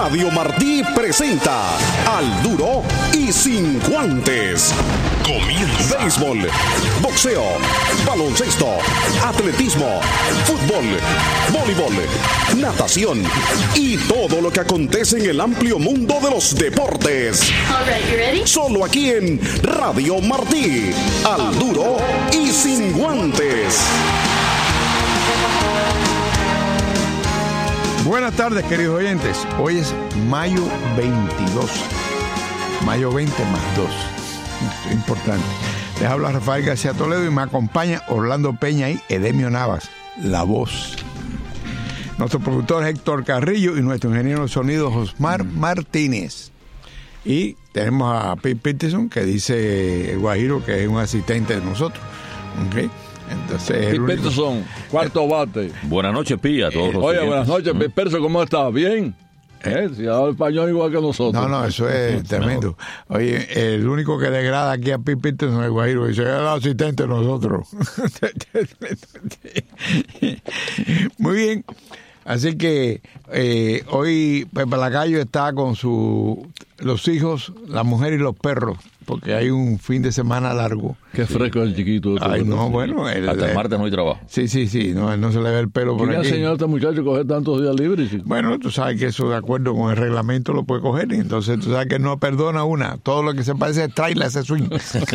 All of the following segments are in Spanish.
Radio Martí presenta Al Duro y Sin Guantes. Comienza. Béisbol, boxeo, baloncesto, atletismo, fútbol, voleibol, natación y todo lo que acontece en el amplio mundo de los deportes. All right, you ready? Solo aquí en Radio Martí. Al Duro y Sin Guantes. Buenas tardes, queridos oyentes. Hoy es mayo 22. Mayo 20 más 2. Esto es importante. Les habla Rafael García Toledo y me acompaña Orlando Peña y Edemio Navas, la voz. Nuestro productor es Héctor Carrillo y nuestro ingeniero de sonido Josmar Martínez. Y tenemos a Pete Peterson, que dice el Guajiro que es un asistente de nosotros. ¿Okay? Entonces, Pete Peterson, cuarto bate. Buenas noches, Pía. Oye, buenas noches, Pete Peterson, ¿cómo estás? ¿Bien? Si habla español igual que nosotros. No, eso es tremendo. Oye, el único que degrada aquí a Pete Peterson es el Guajiro, dice, es el asistente de nosotros. Muy bien. Así que hoy Pepe Lacayo está con los hijos, la mujer y los perros, porque hay un fin de semana largo. Qué fresco el chiquito. Ay, no, bueno. Hasta el martes no hay trabajo. Sí. No, él no se le ve el pelo por aquí. ¿Quién ha enseñado a este muchacho a coger tantos días libres? Bueno, tú sabes que eso de acuerdo con el reglamento lo puede coger. Y entonces tú sabes que no perdona una. Todo lo que se parece es trailer, ese swing.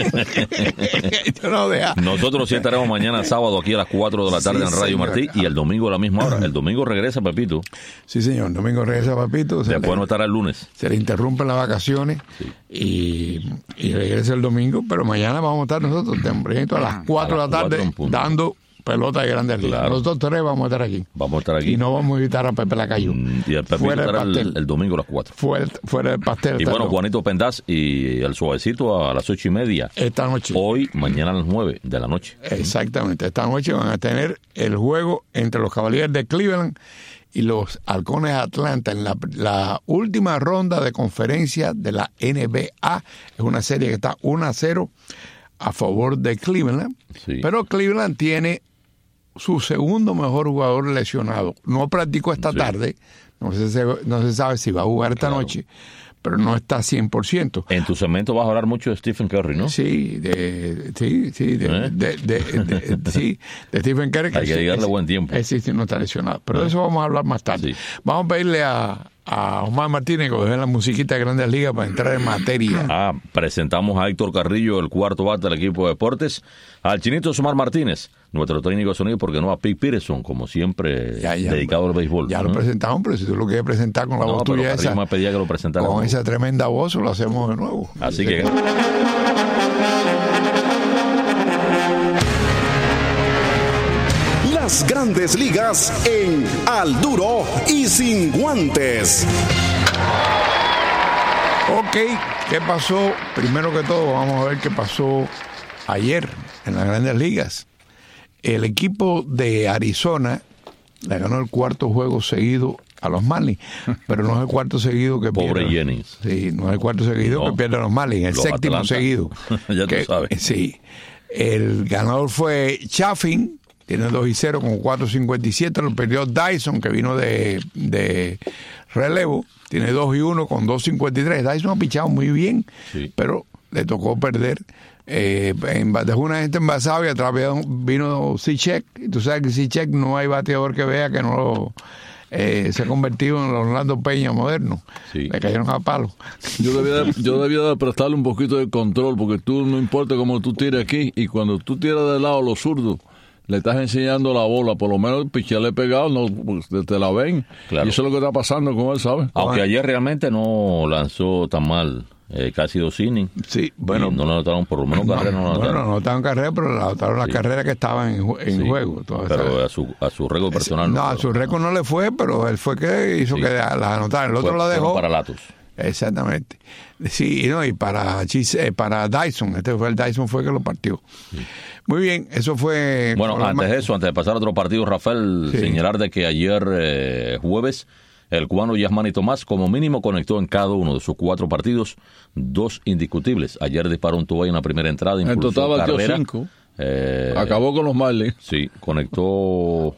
No deja. Nosotros sí estaremos mañana sábado aquí a las 4 de la tarde en Radio señor. Martí y el domingo a la misma hora. El domingo regresa Pepito. Sí, señor. El domingo regresa Papito. Después no estará el lunes. Se le interrumpen las vacaciones y regresa el domingo. Pero mañana vamos a estar nosotros tempranito a las 4 de la tarde dando pelota de Grandes Ligas. Claro. Nosotros tres vamos a estar aquí. Vamos a estar aquí. Y no vamos a invitar a Pepe Lacayo. Y el Pepito estará el domingo a las 4. Fuera del pastel. Y bueno, Juanito Pendaz y el Suavecito a las 8:30. Esta noche. Hoy, mañana a las 9 de la noche. Exactamente. Esta noche van a tener el juego entre los Cavaliers de Cleveland y los Halcones de Atlanta en la última ronda de conferencia de la NBA. Es una serie que está 1-0 a favor de Cleveland. Sí. Pero Cleveland tiene su segundo mejor jugador lesionado. No practicó esta tarde. No se sabe si va a jugar esta noche, pero no está 100%. En tu segmento vas a hablar mucho de Stephen Curry, ¿no? Sí, de Stephen Curry. Hay que dedicarle buen tiempo. Sí, no está lesionado. Pero de eso vamos a hablar más tarde. Sí. Vamos a pedirle a Omar Martínez que deje la musiquita de Grandes Ligas para entrar en materia. Presentamos a Héctor Carrillo, el cuarto bate del equipo de deportes, al chinito Omar Martínez, nuestro técnico de sonido, porque no a Pete Peterson, como siempre, dedicado al béisbol. Ya lo presentamos, pero si tú lo quieres presentar con la voz tuya esa, me pedía que lo presentara con esa tremenda voz, lo hacemos de nuevo. Así que... Las Grandes Ligas en Al Duro y Sin Guantes. Ok, ¿qué pasó? Primero que todo, vamos a ver qué pasó ayer en las Grandes Ligas. El equipo de Arizona le ganó el cuarto juego seguido a los Marlins, pero no es el cuarto seguido que pierde. Pobre Jennings. Sí, no es el cuarto seguido que pierde a los Marlins, el séptimo Atlanta. Seguido. Ya tú sabes. Sí. El ganador fue Chaffin, tiene 2-0 con 4.57, lo perdió Dyson, que vino de relevo, tiene 2-1 con 2.53. Dyson ha pichado muy bien, pero le tocó perder. Dejó una gente envasada y atrás vino Cishek, y tú sabes que Cishek no hay bateador que vea que no se ha convertido en el Orlando Peña moderno. Le cayeron a palo. Yo debía de prestarle un poquito de control, porque tú no importa cómo tú tires aquí, y cuando tú tiras de lado los zurdos, le estás enseñando la bola, por lo menos picharle pegado, no, pues, te la ven. Claro. Y eso es lo que está pasando con él, ¿sabes? Aunque ayer realmente no lanzó tan mal, casi 2 innings. Sí, bueno. Y no lo anotaron, por lo menos carrera no lo anotaron. Bueno, no anotaron carrera, pero le anotaron las carreras que estaban en juego. Pero a su récord personal no. A su récord no le fue, pero él fue que hizo que las anotaran. El otro la dejó. Para Latos. Exactamente. Sí, no, y para Dyson, el Dyson fue que lo partió. Sí. Muy bien, eso fue... Bueno, antes de pasar a otro partido, Rafael, señalar de que ayer jueves, el cubano Yasmani Tomás como mínimo conectó en cada uno de sus 4 partidos 2 indiscutibles. Ayer disparó un tubo en la primera entrada, impulsó en total carrera. 5. Acabó con los Marlins. Sí, conectó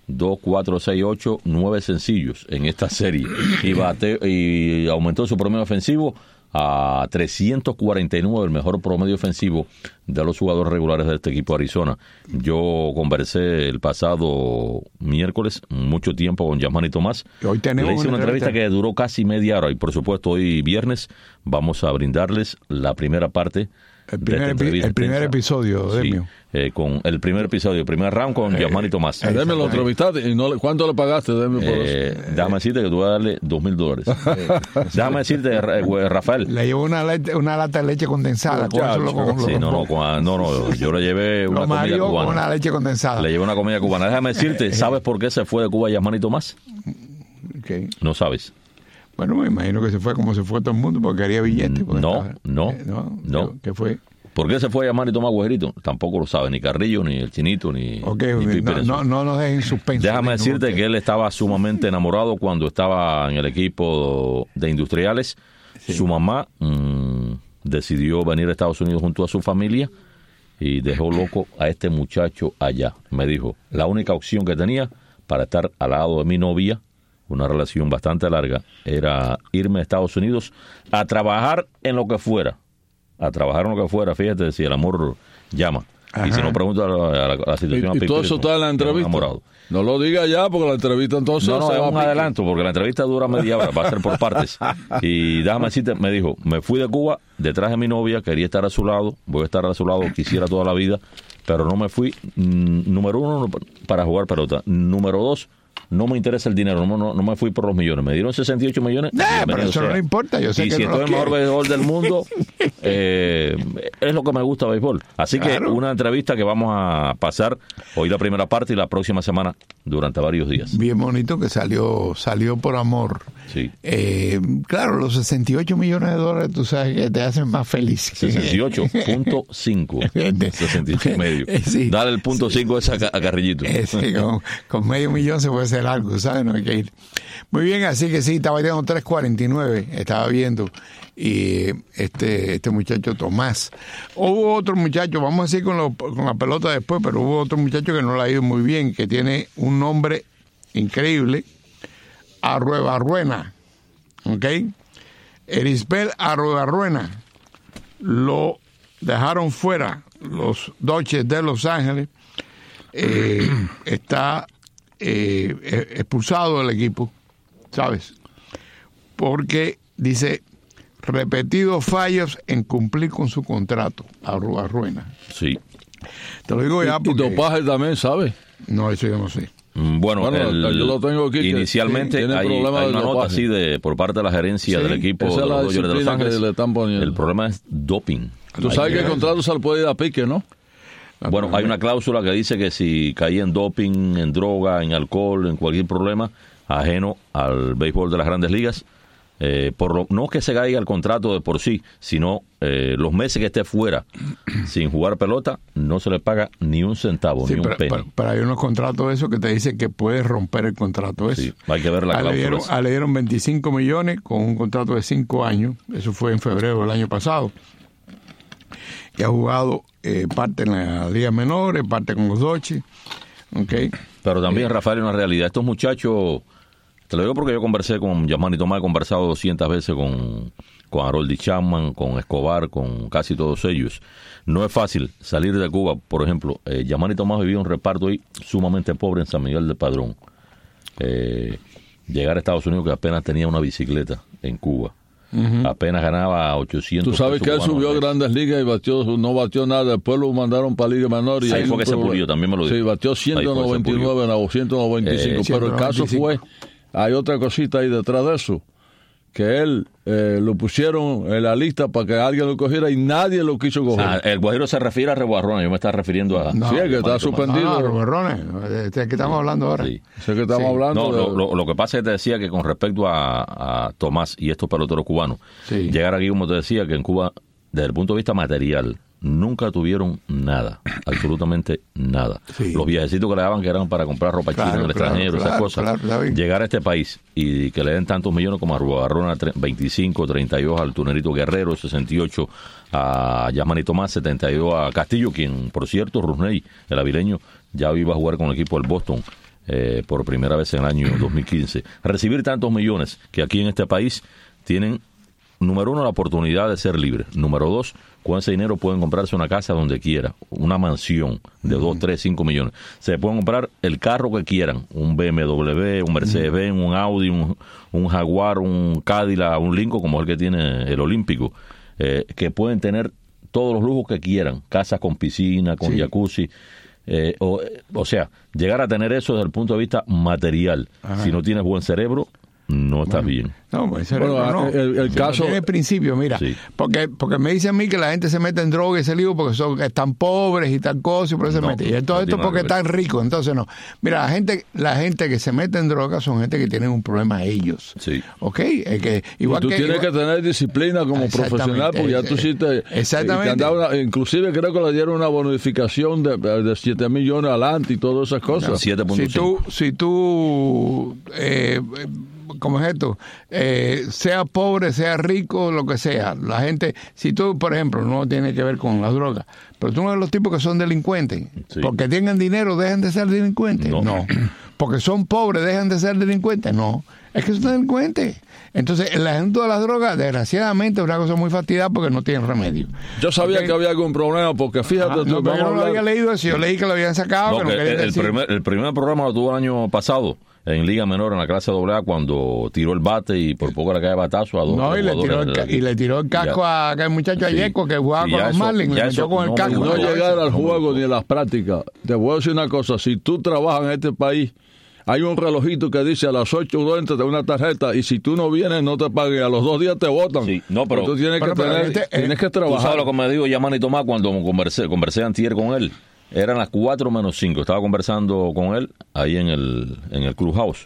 2, 4, 6, 8, 9 sencillos en esta serie y aumentó su promedio ofensivo a 349, el mejor promedio ofensivo de los jugadores regulares de este equipo de Arizona. Yo conversé el pasado miércoles mucho tiempo con Yasmani Tomás. Hoy tenemos le hice una entrevista que duró casi media hora y por supuesto hoy viernes vamos a brindarles la primera parte. El primer episodio, Demio. Sí, con el primer episodio, el primer round con Yasmani Tomás. Demio lo entrevistaste y ¿cuánto le pagaste, Demio, por eso? Déjame decirte que tú vas a darle $2,000. Déjame decirte, Rafael. Le llevó una lata de leche condensada. No, yo le llevé una comida cubana. Una leche condensada. Le llevé una comida cubana. Déjame decirte, ¿sabes por qué se fue de Cuba Yasmani Tomás? Okay. No sabes. Bueno, me imagino que se fue como se fue todo el mundo porque quería billetes. No. ¿Qué fue? ¿Por qué se fue a Yasmani Tomás, Guajerito? Tampoco lo sabe ni Carrillo, ni el Chinito, ni no nos dejen suspenso. Déjame decirte que él estaba sumamente enamorado cuando estaba en el equipo de Industriales. Sí. Su mamá decidió venir a Estados Unidos junto a su familia y dejó loco a este muchacho allá. Me dijo, la única opción que tenía para estar al lado de mi novia, una relación bastante larga, era irme a Estados Unidos a trabajar en lo que fuera. Fíjate, si el amor llama. Ajá. Y si no, pregunta la situación a Pipe. Y todo eso está en la entrevista. No lo diga ya, porque la entrevista entonces... No, es un adelanto, porque la entrevista dura media hora, va a ser por partes. Y déjame decirte, me dijo, me fui de Cuba detrás de mi novia, quería estar a su lado, voy a estar a su lado, quisiera toda la vida, pero no me fui, número uno, para jugar pelota. Número dos, no me interesa el dinero, no me fui por los millones. Me dieron 68 millones. Pero eso no le importa, yo sé y que si no estoy el mejor béisbol del mundo, es lo que me gusta béisbol. Así que una entrevista que vamos a pasar hoy la primera parte y la próxima semana durante varios días. Bien bonito que salió por amor. Sí. Claro, los 68 millones de dólares, tú sabes que te hacen más feliz. 68.5. 68.5. Sí. Dale el punto 5 ese a Carrillito. Sí, con medio millón se puede hacer algo, ¿sabes? No hay que ir. Muy bien, así que sí, estaba viendo 3.49, estaba viendo, y este muchacho Tomás. Hubo otro muchacho, vamos a decir con la pelota después, pero hubo otro muchacho que no le ha ido muy bien, que tiene un nombre increíble, Arruebarruena, ¿ok? Erisbel Arruebarruena, lo dejaron fuera los Dodgers de Los Ángeles, está expulsado del equipo, ¿sabes? Porque dice repetidos fallos en cumplir con su contrato. Arruena. Sí. Te lo digo ya porque... Y dopaje también, ¿sabes? No, eso yo no sé. Bueno, yo lo tengo aquí. Inicialmente hay una nota así por parte de la gerencia del equipo de los Dodgers de Los Ángeles. El problema es doping. Tú sabes que el contrato se le puede ir a pique, ¿no? Bueno, hay una cláusula que dice que si caía en doping, en droga, en alcohol, en cualquier problema ajeno al béisbol de las Grandes Ligas, no es que se caiga el contrato de por sí, sino los meses que esté fuera sin jugar pelota, no se le paga ni un centavo, ni un penny. Pero hay unos contratos esos que te dicen que puedes romper el contrato ese. Sí, hay que ver la cláusula. Le dieron 25 millones con un contrato de 5 años, eso fue en febrero del año pasado, y ha jugado parte en la Liga Menores, parte con los Dodgers, ¿okay? Pero también, Rafael, una realidad, estos muchachos... Te lo digo porque yo conversé con Yasmani Tomás, he conversado 200 veces con Harold Chapman, con Escobar, con casi todos ellos. No es fácil salir de Cuba, por ejemplo. Yasmani Tomás vivía un reparto ahí sumamente pobre en San Miguel del Padrón. Llegar a Estados Unidos, que apenas tenía una bicicleta en Cuba. Apenas ganaba 800. Tú sabes que él subió a Grandes Ligas y no batió nada. Después lo mandaron para Liga Menor. Y ahí fue que se murió, también me lo dijo. Sí, batió 199 en la 195. Pero el caso fue... Hay otra cosita ahí detrás de eso, que él lo pusieron en la lista para que alguien lo cogiera y nadie lo quiso coger. El Guajiro se refiere a Rebarrones, yo me estaba refiriendo a... No, sí, el que está suspendido. Rebarrones, este que estamos hablando ahora. Sí. Ese que estamos hablando. No, lo que pasa es que te decía que con respecto a Tomás y estos peloteros cubanos, llegar aquí, como te decía, que en Cuba, desde el punto de vista material, nunca tuvieron nada, absolutamente nada. Sí. Los viajecitos que le daban que eran para comprar ropa china en el extranjero, esas cosas. Llegar a este país y que le den tantos millones como a Rubarrona, 25, 32 al Tunerito Guerrero, 68 a Yasmani Tomás, 72 a Castillo, quien, por cierto, Rusney, el avileño, ya iba a jugar con el equipo del Boston por primera vez en el año 2015. Recibir tantos millones que aquí en este país tienen, número uno, la oportunidad de ser libres. Número dos, con ese dinero pueden comprarse una casa donde quiera, una mansión de 2, 3, 5 millones. Se pueden comprar el carro que quieran, un BMW, un Mercedes-Benz, un Audi, un Jaguar, un Cadillac, un Lincoln, como el que tiene el Olímpico, que pueden tener todos los lujos que quieran, casas con piscina, con jacuzzi. O sea, llegar a tener eso desde el punto de vista material. Ajá. Si no tienes buen cerebro, no estás bien. No, pues el caso tiene principio, mira, porque me dicen a mí que la gente se mete en droga y ese lío porque están pobres y tal cosa y por eso se mete. Y todo esto es porque están ricos, entonces no. Mira, la gente que se mete en droga son gente que tienen un problema ellos. Sí. ¿Ok? Igual tú tienes que tener disciplina como profesional porque ya tú hiciste. Exactamente. Inclusive creo que le dieron una bonificación de 7 millones adelante y todas esas cosas. 7.5. Si tú ¿cómo es esto? Sea pobre, sea rico, lo que sea. La gente, si tú, por ejemplo, no tiene que ver con las drogas, pero tú no ves los tipos que son delincuentes, porque tengan dinero, dejan de ser delincuentes. No. Porque son pobres, dejan de ser delincuentes. No. Es que son delincuentes. Entonces, el asunto de las drogas, desgraciadamente, es una cosa muy fastidiada porque no tienen remedio. Yo sabía que había algún problema, porque fíjate... yo no había leído eso, yo leí que lo habían sacado. El primer programa lo tuvo el año pasado, en Liga Menor, en la clase AA, cuando tiró el bate y por poco le cae batazo a dos jugadores. Y le tiró el casco a aquel muchacho Ayeco que jugaba con los Marlins, le metió con el casco. No llegar al juego ni a las prácticas. Te voy a decir una cosa, si tú trabajas en este país, hay un relojito que dice a las 8 entras de una tarjeta y si tú no vienes no te paguen, a los 2 días te botan. Sí, no, pero tú tienes que trabajar. ¿Tú sabes lo que me dijo Yamani Tomás cuando conversé antier con él? Eran las 4:05, estaba conversando con él ahí en el Clubhouse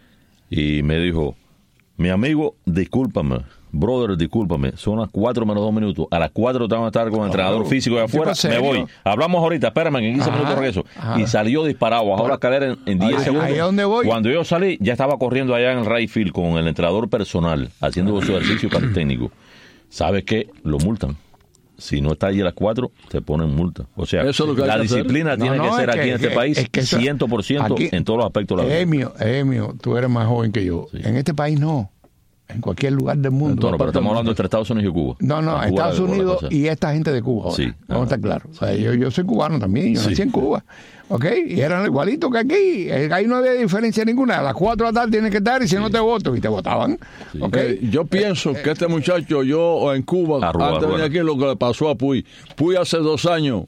y me dijo, mi amigo, discúlpame, brother, discúlpame, son las 4:02, a las 4 tengo que estar con el entrenador físico de afuera, me voy, hablamos ahorita, espérame, que en 15 minutos regreso, y salió disparado, bajó la escalera en 10 segundos. ¿Ahí a dónde voy? Cuando yo salí, ya estaba corriendo allá en el right field con el entrenador personal, haciendo su ejercicio técnico. ¿Sabes qué? Lo multan. Si no está allí a las 4, te ponen multa. O sea, la disciplina tiene que ser aquí en este país 100% aquí, en todos los aspectos de la vida. Emio, tú eres más joven que yo. Sí. En este país no. En cualquier lugar del mundo. Entonces, pero estamos hablando entre Estados Unidos y Cuba. No, Estados Unidos y esta gente de Cuba. Sí. Vamos a estar claro. O sea, yo soy cubano también, yo nací en Cuba. ¿Ok? Y eran igualitos que aquí. Ahí no había diferencia ninguna. A las 4 de la tarde tienes que estar y si no te voto. Y te votaban. Sí. ¿Okay? Yo pienso que este muchacho, yo en Cuba, antes de venir aquí, lo que le pasó a Puy. Puy hace 2 años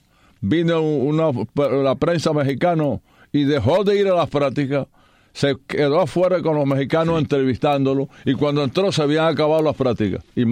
vino la prensa mexicana y dejó de ir a las prácticas. Se quedó afuera con los mexicanos entrevistándolo y cuando entró se habían acabado las prácticas y el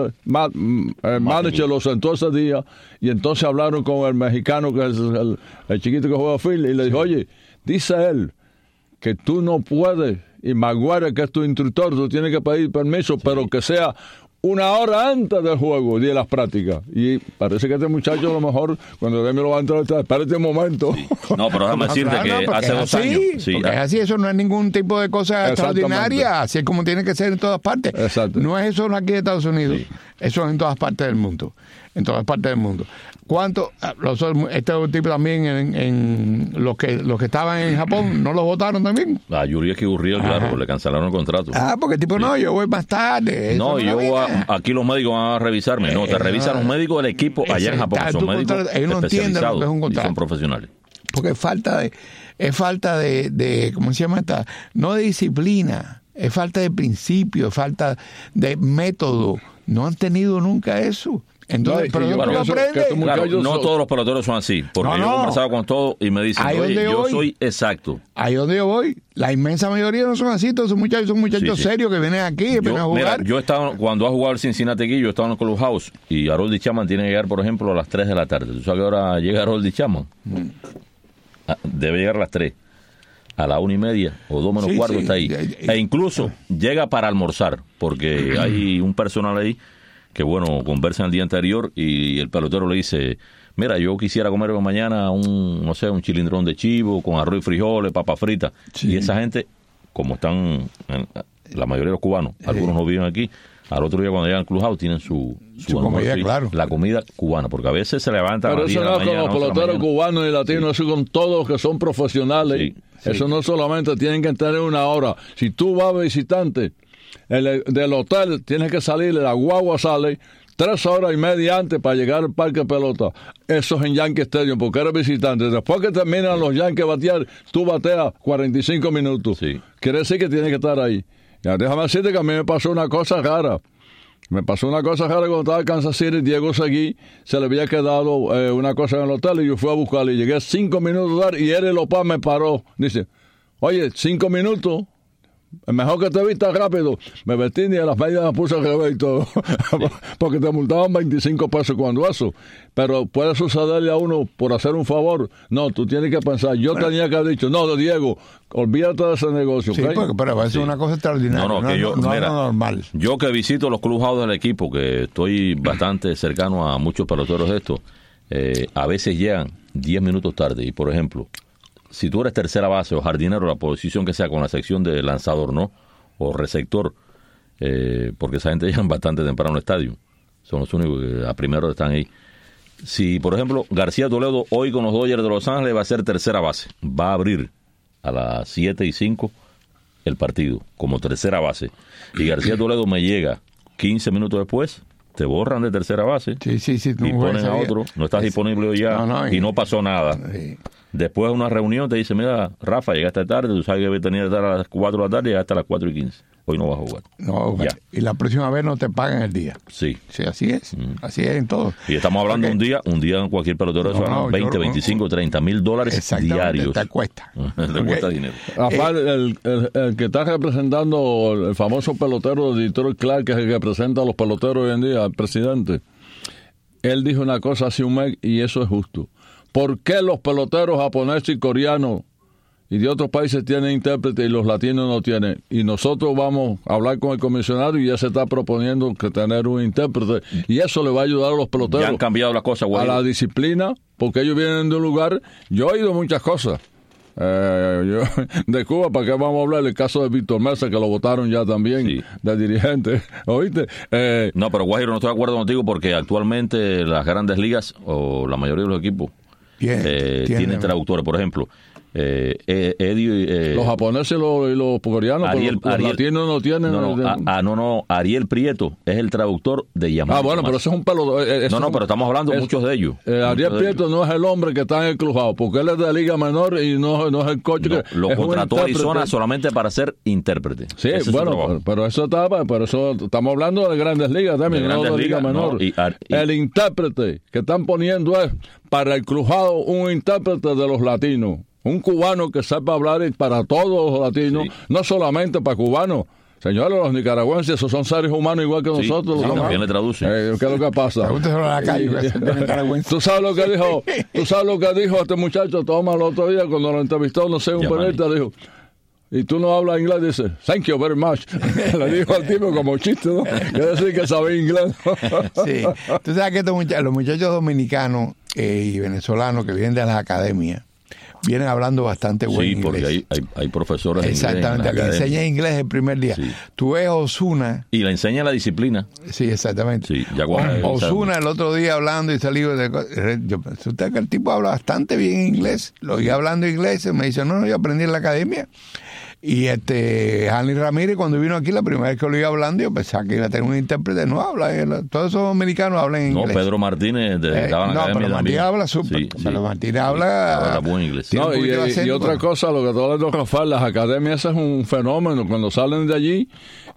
manager lo sentó ese día y entonces hablaron con el mexicano que es el chiquito que juega Phil y le dijo, oye, dice él que tú no puedes y Maguire que es tu instructor, tú tienes que pedir permiso, pero que sea 1 hora antes del juego y de las prácticas. Y parece que este muchacho a lo mejor cuando Demi lo va a entrar, espérate un momento. Sí. No, pero déjame decirte que hace 2 años. Sí, porque es así, eso no es ningún tipo de cosa extraordinaria, así es como tiene que ser en todas partes. Exacto. No es eso aquí en Estados Unidos, eso es en todas partes del mundo. En todas partes del mundo. ¿Cuánto? Este tipo también en los que estaban en Japón, ¿no los votaron también? A Yuriaki Gurriel, claro, le cancelaron el contrato. Porque el tipo, no, yo voy más tarde. Aquí los médicos van a revisarme. No, te revisan los médicos del equipo allá en Japón. Son médicos especializados y son profesionales. Porque es falta de ¿cómo se llama esta? No de disciplina, es falta de principio, es falta de método. No han tenido nunca eso. Entonces, pero tú lo aprendes. Claro, no todos los peloteros son así, porque yo he conversado con todos y me dicen, oye, yo soy exacto. Ahí donde yo voy, la inmensa mayoría no son así, todos son muchachos serios que vienen aquí, vienen a jugar. Mira, yo he estado, cuando ha jugado el Cincinnati aquí, yo he estado en el Clubhouse y Harold Chapman tiene que llegar, por ejemplo, a las 3 de la tarde. ¿Tú sabes a qué hora llega Harold Chapman? Debe llegar a las 3. A la 1:30 o 2 menos cuarto está ahí. E incluso llega para almorzar, porque hay un personal ahí que, bueno, conversan el día anterior y el pelotero le dice, mira, yo quisiera comer mañana un chilindrón de chivo con arroz y frijoles, papa frita. Sí. Y esa gente, como están la mayoría de los cubanos, algunos no viven aquí, al otro día cuando llegan al Clubhouse tienen su comida, claro. La comida cubana, porque a veces se levantan. Pero eso no es con los peloteros cubanos y latinos, eso con todos que son profesionales. Sí. Eso no solamente tienen que tener una hora. Si tú vas visitante, del hotel tienes que salir, la guagua sale 3 horas y media antes para llegar al parque de pelota. Eso es en Yankee Stadium, porque eres visitante. Después que terminan los Yankees batear, tú bateas 45 minutos. Sí. Quiere decir que tienes que estar ahí. Ya, déjame decirte que a mí me pasó una cosa rara. Cuando estaba en Kansas City. Diego Seguí se le había quedado una cosa en el hotel y yo fui a buscarle. Y llegué 5 minutos tarde y Eddie Lopez me paró. Dice, oye, 5 minutos, mejor que te vistas rápido. Me vestí y a las medias me puse al revés y todo. Porque te multaban 25 pesos cuando eso. Pero puede sucederle a uno por hacer un favor. No, tú tienes que pensar. Yo tenía que haber dicho, no, Diego, olvídate de ese negocio. Sí, ¿okay? pero eso es una cosa extraordinaria. No es normal. Yo que visito los clubhouse del equipo, que estoy bastante cercano a muchos peloteros de estos, a veces llegan 10 minutos tarde. Y, por ejemplo, si tú eres tercera base o jardinero, la posición que sea con la sección de lanzador, ¿no? O receptor, porque esa gente llega bastante temprano al estadio. Son los únicos que a primero están ahí. Si, por ejemplo, García Toledo hoy con los Dodgers de Los Ángeles va a ser tercera base, va a abrir a las 7:05 el partido como tercera base, y García Toledo me llega 15 minutos después, te borran de tercera base Sí, y ponen a otro, no estás disponible hoy ya, y no pasó nada. Sí. Después de una reunión te dice, mira, Rafa, llegaste tarde, tú sabes que tenía que estar a las 4 de la tarde y llegaste a las 4:15. Hoy no vas a jugar. No, ya. Y la próxima vez no te pagan el día. Sí. Sí, así es. Así es en todo. Y estamos hablando de un día en cualquier pelotero de eso, 20, 25, 30 mil dólares diarios. Te cuesta. Te cuesta dinero. Rafael, el que está representando, el famoso pelotero de Detroit Clark, que es el que representa a los peloteros hoy en día, el presidente, él dijo una cosa hace un mes y eso es justo. ¿Por qué los peloteros japoneses y coreanos y de otros países tienen intérprete y los latinos no tienen? Y nosotros vamos a hablar con el comisionado y ya se está proponiendo que tener un intérprete, y eso le va a ayudar a los peloteros. Ya han cambiado las cosas, güey. A la disciplina, porque ellos vienen de un lugar. Yo he oído muchas cosas. De Cuba, ¿para qué vamos a hablar? El caso de Víctor Mesa, que lo votaron ya también, de dirigente. ¿Oíste? No, pero Guajiro, no estoy de acuerdo contigo, porque actualmente las grandes ligas, o la mayoría de los equipos, tienen traductores. Por ejemplo, los japoneses y los coreanos, los latinos no tienen. Ariel Prieto es el traductor de Yamaha. Bueno, pero ese es un pelotero. Pero estamos hablando de muchos de ellos. Ariel Prieto no es el hombre que está en el clubhouse, porque él es de liga menor y no es el coach. Lo contrató Arizona solamente para ser intérprete. Sí, bueno, pero eso estamos hablando de grandes ligas también, no de liga menor. El intérprete que están poniendo es para el clubhouse un intérprete de los latinos. Un cubano que sepa hablar para todos los latinos, no solamente para cubanos. Señores, los nicaragüenses, esos son seres humanos igual que nosotros. También le traducen. ¿Qué es lo que pasa? ¿Tú sabes lo que dijo? ¿Tú sabes lo que dijo este muchacho Tomás el otro día cuando lo entrevistó, no sé, un periodista? Dijo, y tú no hablas inglés, dice, thank you very much. Le dijo al tipo como chiste, ¿no? Quiere decir que sabe inglés. Sí. Tú sabes que los muchachos dominicanos y venezolanos que vienen de las academias vienen hablando bastante buen inglés. Sí, porque hay profesores de inglés. Exactamente, le enseñan inglés el primer día. Sí. Tú ves a Ozuna. Y le enseña la disciplina. Sí, exactamente. Sí, Ozuna el otro día hablando y salió usted que el tipo habla bastante bien inglés. Lo oí hablando inglés, me dice, no, yo aprendí en la academia. Y Hanley Ramírez, cuando vino aquí la primera vez que lo iba hablando, yo pensaba que iba a tener un intérprete. No habla, todos esos dominicanos hablan inglés. No, Pedro Martínez estaba en la academia. Pero Martínez habla súper. Pero Martínez habla buen inglés. No, y otra cosa, lo que todo hablando, Rafael, las academias es un fenómeno. Cuando salen de allí,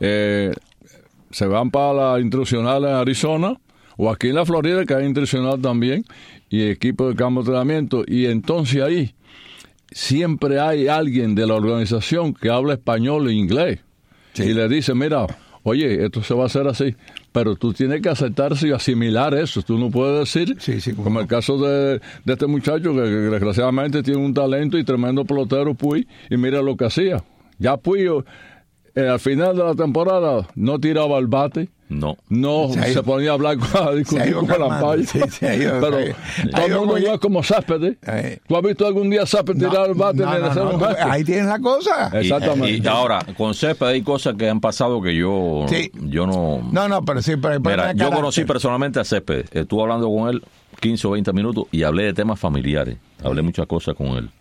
se van para la instruccional en Arizona, o aquí en la Florida, que hay instruccional también, y equipo de campo de entrenamiento, y entonces ahí siempre hay alguien de la organización que habla español e inglés. Sí. Y le dice, mira, oye, esto se va a hacer así, pero tú tienes que aceptarse y asimilar eso. Tú no puedes decir, como el caso de este muchacho que desgraciadamente tiene un talento y tremendo pelotero, Puy, y mira lo que hacía. Ya Puy, al final de la temporada, no tiraba el bate. No se ponía a hablar a discutir con la paya. Pero todo el mundo no es como Céspedes. ¿Tú has visto algún día Céspedes tirar el bate? Ahí tienes la cosa. Exactamente. Y ahora, con Céspedes hay cosas que han pasado que yo no... No, pero sí. Pero mira, yo conocí personalmente a Céspedes. Estuve hablando con él 15 o 20 minutos y hablé de temas familiares. Hablé muchas cosas con él.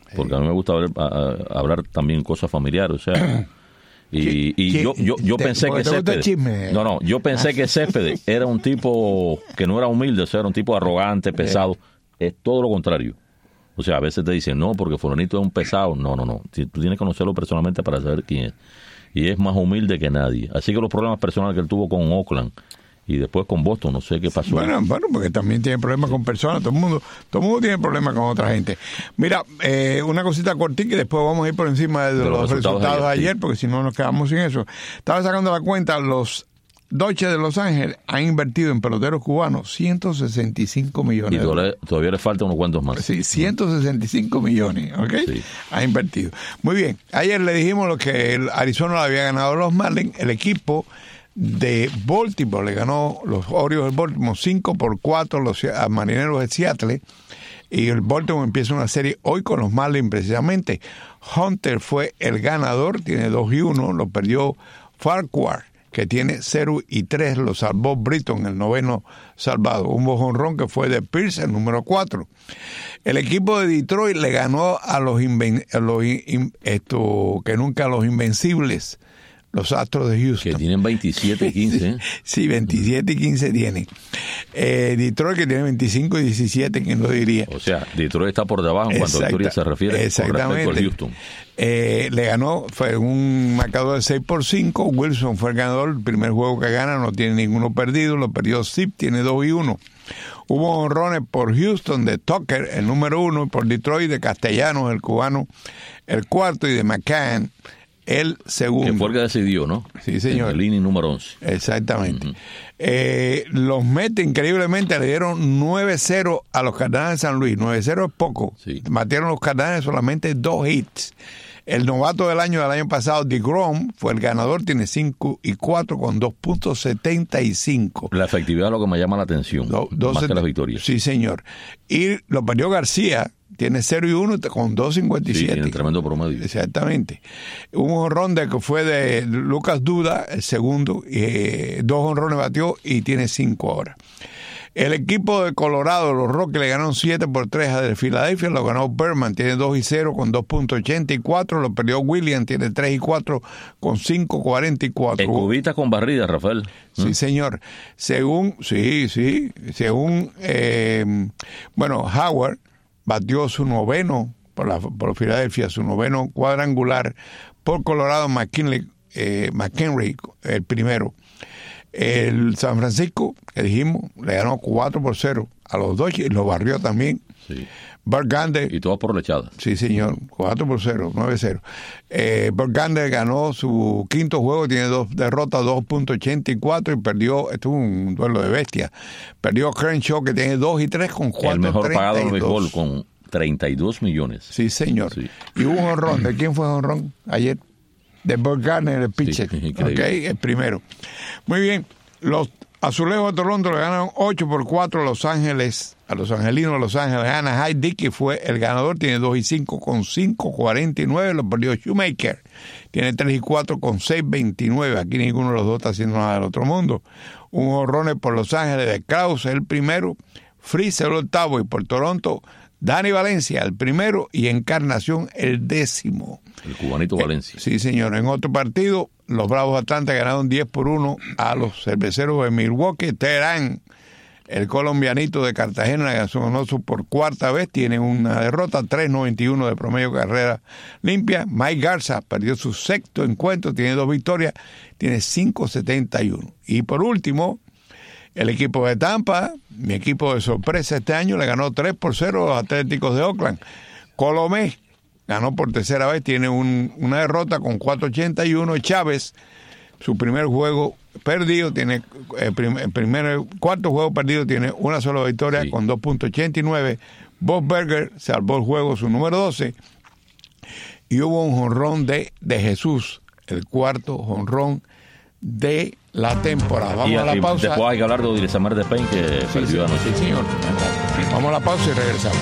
porque a mí me gusta hablar también cosas familiares, o sea... Y yo pensé que Céspedes, yo pensé que Céspedes era un tipo que no era humilde, o sea, era un tipo arrogante, pesado. Es todo lo contrario. O sea, a veces te dicen, no, porque fulanito es un pesado. No. Tú tienes que conocerlo personalmente para saber quién es. Y es más humilde que nadie. Así que los problemas personales que él tuvo con Oakland y después con Boston, no sé qué pasó. Bueno, porque también tiene problemas con personas. Todo el mundo tiene problemas con otra gente. Mira, una cosita cortita y después vamos a ir por encima de los resultados de ayer, porque si no nos quedamos sin eso. Estaba sacando la cuenta, los Dodgers de Los Ángeles han invertido en peloteros cubanos 165 millones. Y todavía le faltan unos cuantos más. Sí, 165 millones, ¿ok? Sí. Ha invertido. Muy bien. Ayer le dijimos lo que el Arizona le había ganado a los Marlins. El equipo de Baltimore le ganó los Orioles de Baltimore 5-4 a Marineros de Seattle. Y el Baltimore empieza una serie hoy con los Marlins precisamente. Hunter fue el ganador, tiene 2-1, lo perdió Farquhar, que tiene 0-3, lo salvó Britton, el noveno salvado. Un jonrón que fue de Pierce, el número 4. El equipo de Detroit le ganó a los invencibles, los Astros de Houston. Que tienen 27-15. Sí, 27-15 tienen. Detroit que tiene 25-17, ¿quién lo diría? O sea, Detroit está por debajo en cuanto a victoria se refiere con respecto al Houston. Le ganó, fue un marcador de 6-5. Wilson fue el ganador, el primer juego que gana, no tiene ninguno perdido, lo perdió Zip, tiene 2-1. Hubo honrones por Houston de Tucker, el número 1, y por Detroit de Castellanos, el cubano, el 4, y de McCann, el segundo. Que fue el que decidió, ¿no? Sí, señor. El inning número 11. Exactamente. Los Mets increíblemente le dieron 9-0 a los Cardenales de San Luis. 9-0 es poco. Sí. Batieron los Cardenales solamente 2 hits. El novato del año pasado, DeGrom, fue el ganador, tiene 5-4 con 2.75. La efectividad es lo que me llama la atención, más que las victorias. Sí, señor. Y lo perdió García, tiene 0-1 con 2.57. Sí, tiene tremendo promedio. Exactamente. Un jonrón que fue de Lucas Duda, el segundo, 2 jonrones batió y tiene 5 ahora. El equipo de Colorado, los Rockies, le ganaron 7-3 a de Filadelfia, lo ganó Berman, tiene 2-0 con 2.84, lo perdió Williams, tiene 3-4 con 5.44. Escobita con barrida, Rafael. Sí, señor. Según Howard batió su noveno por Filadelfia, su noveno cuadrangular por Colorado. McKinley, el primero. El San Francisco, que dijimos, le ganó 4-0 a los Dodgers y lo barrió también. Sí. Bergander. Y todo por lechadas. Sí, señor, 4-0, 9-0. Bergander ganó su quinto juego, tiene 2 derrotas, 2.84 y perdió, esto es un duelo de bestia. Perdió Crenshaw, que tiene 2-3 con 4.32. El mejor pagado del béisbol con 32 millones. Sí, señor. Sí. Y hubo un jonrón. ¿De quién fue el jonrón ayer? De Bergander, el pitcher. Sí, okay, el primero. Muy bien. Los Azulejos de Toronto le ganaron 8-4 a Los Ángeles, a los angelinos de Los Ángeles. Anaheim Dickey fue el ganador, tiene 2-5 con 5.49. Lo perdió Shoemaker, tiene 3-4 con 6.29. Aquí ninguno de los dos está haciendo nada del otro mundo. Un jonrón por Los Ángeles de Krause, el primero. Freese, el octavo. Y por Toronto, Dani Valencia, el primero, y Encarnación, el 10º. El cubanito Valencia. Sí, señor. En otro partido, los Bravos de Atlanta ganaron 10-1 a los Cerveceros de Milwaukee. Terán, el colombianito de Cartagena, ganó por cuarta vez, tiene una derrota, 3.91 de promedio carrera limpia. Mike Garza perdió su sexto encuentro, tiene 2 victorias, tiene 5.71. Y por último, el equipo de Tampa, mi equipo de sorpresa este año, le ganó 3-0 a los Atléticos de Oakland. Colomé ganó por tercera vez, tiene una derrota con 4.81. Chávez, su primer juego perdido, tiene cuarto juego perdido, tiene una sola victoria, sí, con 2.89. Bob Berger salvó el juego, su número 12. Y hubo un jonrón de Jesús, el cuarto jonrón de la temporada. Vamos a la pausa. Después hay que hablar de Odilesamar de Peña, que perdió anoche. Sí, señor. Vamos a la pausa y regresamos.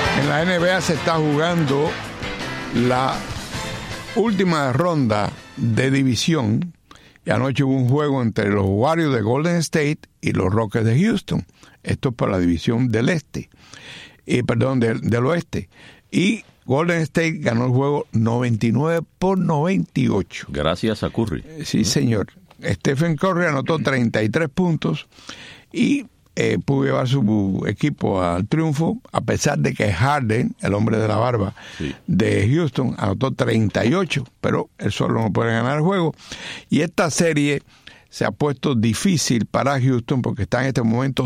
En la NBA se está jugando la última ronda de división y anoche hubo un juego entre los Warriors de Golden State y los Rockets de Houston. Esto es para la división del este, del oeste. Y Golden State ganó el juego 99-98. Gracias a Curry. Sí, señor. Stephen Curry anotó 33 puntos y pudo llevar su equipo al triunfo, a pesar de que Harden, el hombre de la barba de Houston, anotó 38, pero él solo no puede ganar el juego. Y esta serie se ha puesto difícil para Houston porque está en este momento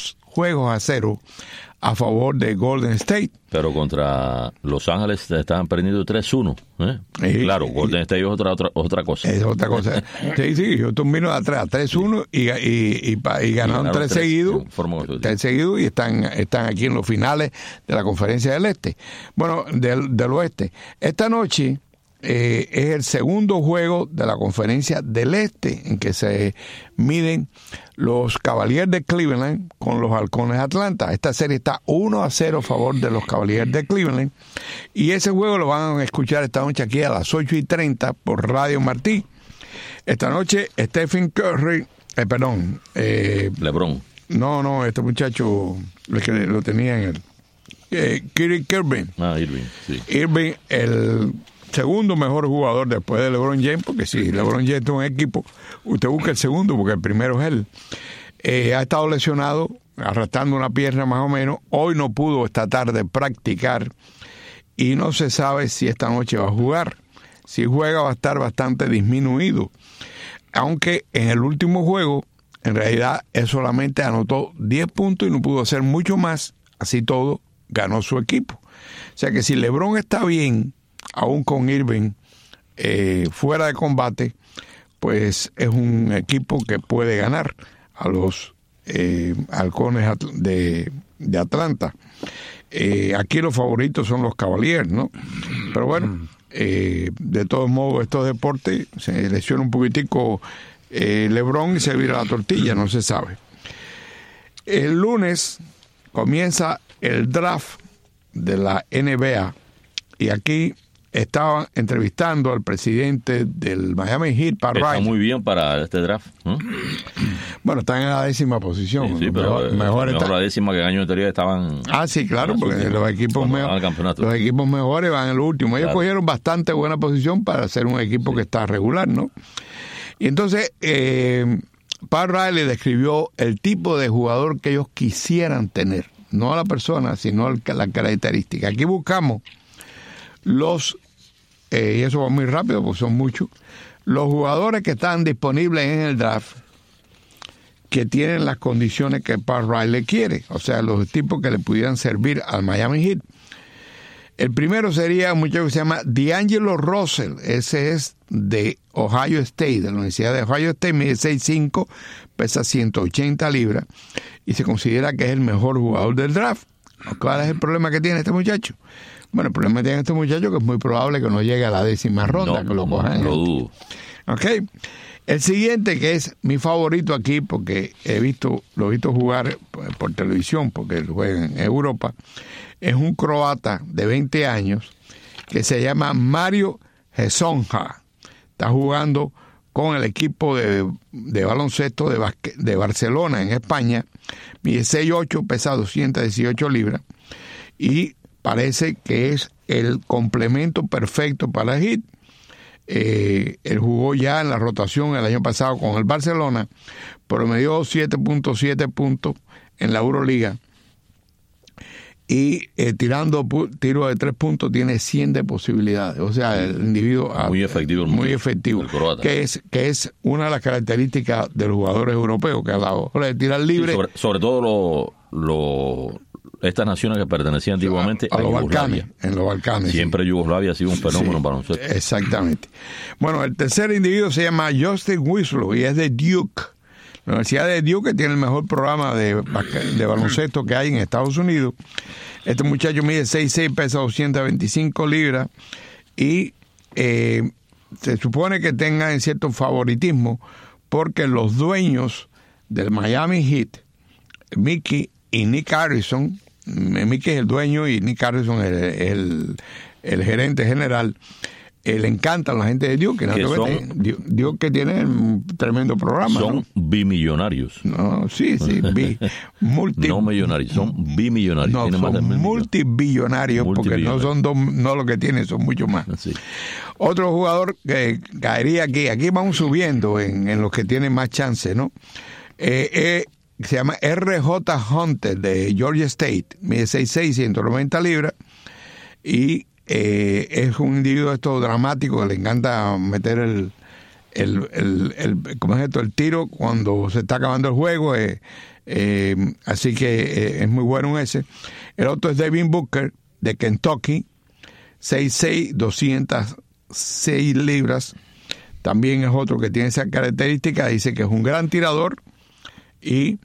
2-0 a favor de Golden State. Pero contra Los Ángeles estaban perdiendo 3-1. Claro, Golden State es otra cosa. Es otra cosa. Sí, Houston vino de atrás 3-1 y ganaron 3 seguidos. Tres seguidos y están aquí en los finales de la Conferencia del Este. Bueno, del Oeste. Esta noche es el segundo juego de la Conferencia del Este en que se miden los Cavaliers de Cleveland con los Halcones de Atlanta. Esta serie está 1-0 a favor de los Cavaliers de Cleveland y ese juego lo van a escuchar esta noche aquí a las 8:30 por Radio Martí. Esta noche Stephen Curry, LeBron. No, este muchacho lo tenía en el Irving. Irving, sí. Irving, el segundo mejor jugador después de LeBron James, porque si LeBron James es un equipo, usted busca el segundo, porque el primero es él. Ha estado lesionado, arrastrando una pierna más o menos. Hoy no pudo esta tarde practicar y no se sabe si esta noche va a jugar. Si juega va a estar bastante disminuido. Aunque en el último juego, en realidad, él solamente anotó 10 puntos y no pudo hacer mucho más. Así todo, ganó su equipo. O sea que si LeBron está bien, aún con Irving fuera de combate, pues es un equipo que puede ganar a los Halcones de Atlanta. Aquí los favoritos son los Cavaliers, ¿no? Pero bueno, de todos modos, estos deportes se lesiona un poquitico LeBron y se vira la tortilla, no se sabe. El lunes comienza el draft de la NBA y aquí estaban entrevistando al presidente del Miami Heat, Pat Riley. Está muy bien para este draft. Bueno, están en la 10ª posición. Sí, pero mejor la 10ª que el año anterior estaban. Sí, claro, porque los equipos mejores van en el último. Ellos cogieron bastante buena posición para ser un equipo que está regular, ¿no? Y entonces, Pat Riley describió el tipo de jugador que ellos quisieran tener. No a la persona, sino a la característica. Aquí buscamos y eso va muy rápido porque son muchos, los jugadores que están disponibles en el draft que tienen las condiciones que Pat Riley quiere, o sea, los tipos que le pudieran servir al Miami Heat. El primero sería un muchacho que se llama D'Angelo Russell, ese es de Ohio State, de la Universidad de Ohio State, mide 6'5", pesa 180 libras y se considera que es el mejor jugador del draft. ¿Cuál es el problema que tiene este muchacho? Bueno, el problema que tiene este muchacho que es muy probable que no llegue a la 10ª ronda, que lo cojan. No dudo. Ok. El siguiente, que es mi favorito aquí, porque lo he visto jugar por televisión, porque él juega en Europa, es un croata de 20 años que se llama Mario Hezonja. Está jugando con el equipo de baloncesto de Barcelona, en España. Mide 6'8", pesa 218 libras. Y parece que es el complemento perfecto para el Heat. Él jugó ya en la rotación el año pasado con el Barcelona, promedió 7.7 puntos en la Euroliga y tirando tiro de 3 puntos tiene 100 de posibilidades. O sea, el individuo muy efectivo, que es una de las características de los jugadores europeos, que a la hora de tirar libre, sí, sobre todo estas naciones que pertenecían antiguamente a los Balcanes, en los Balcanes. Siempre sí. Yugoslavia ha sido un fenómeno para nosotros. Exactamente. Bueno, el tercer individuo se llama Justin Winslow y es de Duke. La Universidad de Duke, que tiene el mejor programa de baloncesto que hay en Estados Unidos. Este muchacho mide 6'6", pesa 225 libras y se supone que tenga en cierto favoritismo porque los dueños del Miami Heat, Mickey y Nick Harrison, Mickey es el dueño y Nick Harrison es el gerente general. Le encantan la gente de Duke. Duke que tiene un tremendo programa. Son bimillonarios. No, sí. No millonarios, son bimillonarios. No, tienen son multibillonarios, porque no son dos, no lo que tienen, son mucho más. Sí. Otro jugador que caería aquí. Aquí vamos subiendo en los que tienen más chances, ¿no? Se llama R.J. Hunter de Georgia State. Mide 6'6", 190 libras. Y es un individuo esto dramático que le encanta meter ¿cómo es esto? El tiro cuando se está acabando el juego. Así que es muy bueno ese. El otro es Devin Booker de Kentucky, 6'6", 206 libras. También es otro que tiene esa característica. Dice que es un gran tirador y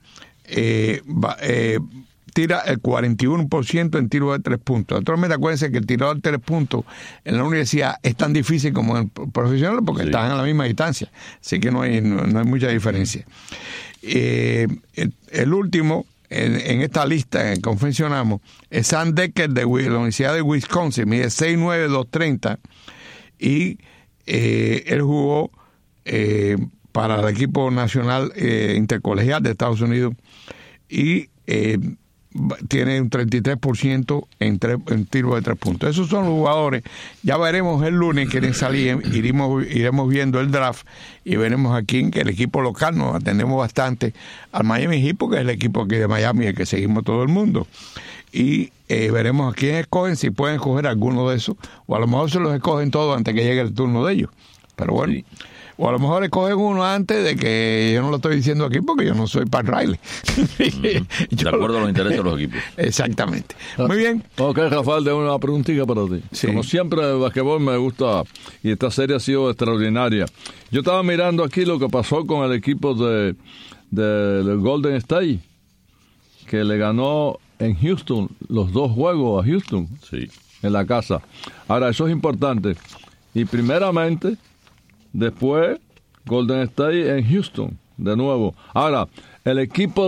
tira el 41% en tiro de 3 puntos. Actualmente acuérdense que el tirador de 3 puntos en la universidad es tan difícil como en el profesional porque están a la misma distancia, así que no hay mucha diferencia. El último en esta lista que confeccionamos es Sam Dekker de la Universidad de Wisconsin, mide 6'9", 230 y él jugó para el equipo nacional intercolegial de Estados Unidos y tiene un 33% en tiro de 3 puntos. Esos son los jugadores. Ya veremos el lunes quiénes salían, iremos viendo el draft y veremos aquí en que el equipo local nos atendemos bastante al Miami Heat, porque es el equipo aquí de Miami el que seguimos todo el mundo. Y veremos a quién escogen, si pueden escoger alguno de esos, o a lo mejor se los escogen todos antes que llegue el turno de ellos. Pero bueno. Sí. O a lo mejor escogen uno antes de que yo no lo estoy diciendo aquí porque yo no soy Pat Riley. De acuerdo a los intereses de los equipos. Exactamente. Muy bien. Ok, Rafael, tengo una preguntita para ti. Sí. Como siempre, el basquetbol me gusta y esta serie ha sido extraordinaria. Yo estaba mirando aquí lo que pasó con el equipo del Golden State, que le ganó en Houston los 2 juegos a Houston. Sí. En la casa. Ahora, eso es importante. Y primeramente, después, Golden State en Houston, de nuevo. Ahora, es el equipo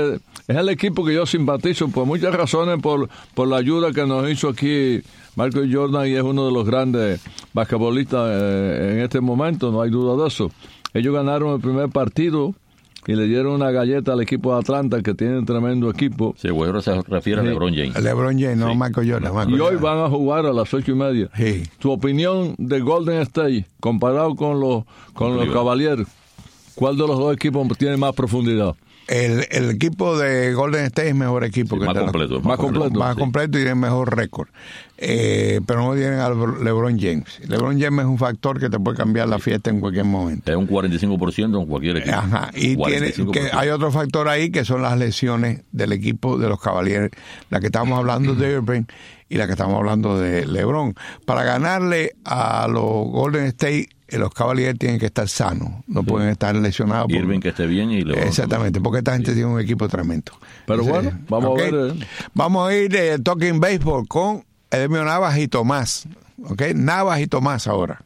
que yo simpatizo por muchas razones, por la ayuda que nos hizo aquí Michael Jordan, y es uno de los grandes basquetbolistas en este momento, no hay duda de eso. Ellos ganaron el primer partido y le dieron una galleta al equipo de Atlanta, que tiene un tremendo equipo. Sí, bueno, se refiere a LeBron James. LeBron James, no Michael Jordan. Y hoy van a jugar a las 8:30. Sí. Tu opinión de Golden State, comparado con los Cavaliers, ¿cuál de los dos equipos tiene más profundidad? El equipo de Golden State es mejor equipo, sí, que más completo. Más completo y tiene mejor récord. Pero no tienen a LeBron James. LeBron James es un factor que te puede cambiar la fiesta en cualquier momento. Es un 45% en cualquier equipo. Ajá. Y hay otro factor ahí que son las lesiones del equipo de los Cavaliers. La que estamos hablando de Irving y la que estamos hablando de LeBron. Para ganarle a los Golden State, los Cavaliers tienen que estar sanos, no pueden estar lesionados. Irving que esté bien y LeBron. Exactamente, porque esta gente tiene un equipo tremendo. Pero bueno, vamos a ver. Vamos a ir Talking Baseball con Edemio Navas y Tomás. ¿Ok? Navas y Tomás ahora.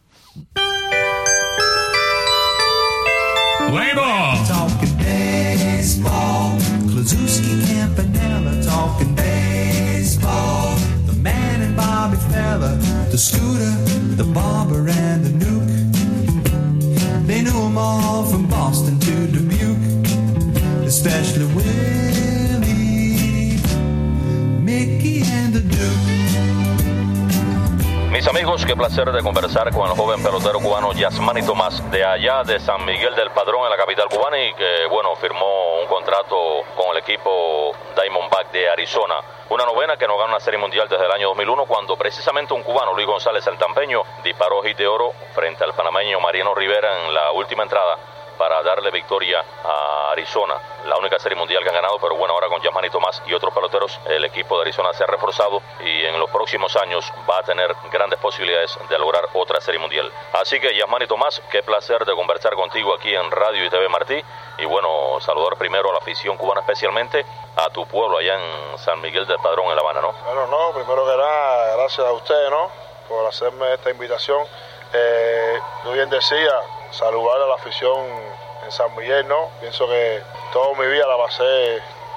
Play ball. Talking baseball. Klazuski, Campanella, talking baseball. The man and Bobby Fella, the Scooter, the Barber and the Nuke. They knew them all from Boston to Dubuque, especially Willie, Mickey and the Duke. Mis amigos, qué placer de conversar con el joven pelotero cubano Yasmani Tomás, de allá de San Miguel del Padrón, en la capital cubana, y que, bueno, firmó un contrato con el equipo Diamondback de Arizona. Una novena que no gana una serie mundial desde el año 2001, cuando precisamente un cubano, Luis González el Tampeño, disparó hit de oro frente al panameño Mariano Rivera en la última entrada para darle victoria a Arizona, la única serie mundial que han ganado. Pero bueno, ahora con Yasmani Tomás y otros peloteros, el equipo de Arizona se ha reforzado y en los próximos años va a tener grandes posibilidades de lograr otra serie mundial. Así que Yasmani Tomás, qué placer de conversar contigo aquí en Radio y TV Martí, y bueno, saludar primero a la afición cubana, especialmente a tu pueblo allá en San Miguel del Padrón, en La Habana, ¿no? Bueno, no, primero que nada, gracias a ustedes, ¿no?, por hacerme esta invitación. Yo bien decía, saludar a la afición en San Miguel, ¿no? Pienso que toda mi vida la pasé